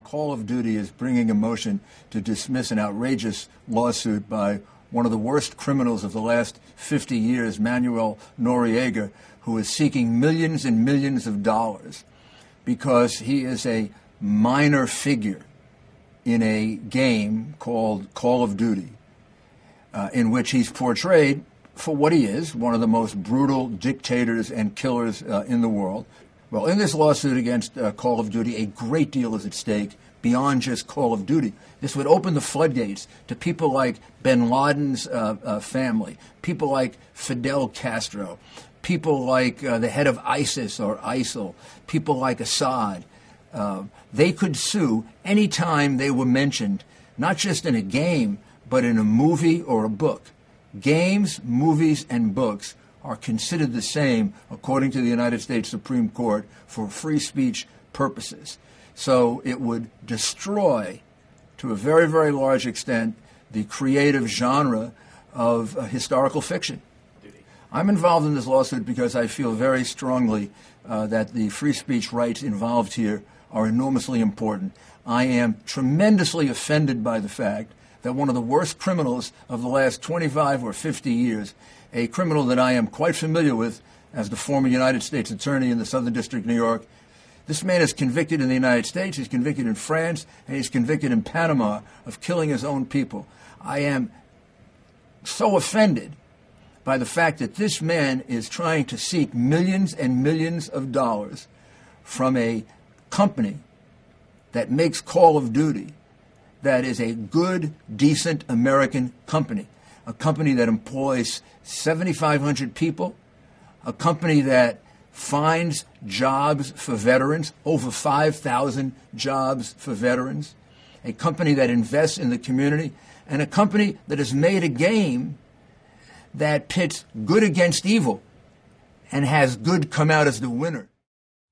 Call of Duty is bringing a motion to dismiss an outrageous lawsuit by one of the worst criminals of the last 50 years, Manuel Noriega, who is seeking millions and millions of dollars because he is a minor figure in a game called Call of Duty, in which he's portrayed for what he is, one of the most brutal dictators and killers in the world. Well, in this lawsuit against Call of Duty, a great deal is at stake beyond just Call of Duty. This would open the floodgates to people like bin Laden's family, people like Fidel Castro, people like the head of ISIS or ISIL, people like Assad. They could sue any time they were mentioned, not just in a game, but in a movie or a book. Games, movies, and books are considered the same, according to the United States Supreme Court, for free speech purposes. So it would destroy, to a very, very large extent, the creative genre of historical fiction. I'm involved in this lawsuit because I feel very strongly that the free speech rights involved here are enormously important. I am tremendously offended by the fact that one of the worst criminals of the last 25 or 50 years, a criminal that I am quite familiar with as the former United States Attorney in the Southern District of New York, this man is convicted in the United States, he's convicted in France, and he's convicted in Panama of killing his own people. I am so offended by the fact that this man is trying to seek millions and millions of dollars from a company that makes Call of Duty, that is a good, decent American company, a company that employs 7,500 people, a company that finds jobs for veterans, over 5,000 jobs for veterans, a company that invests in the community, and a company that has made a game that pits good against evil and has good come out as the winner.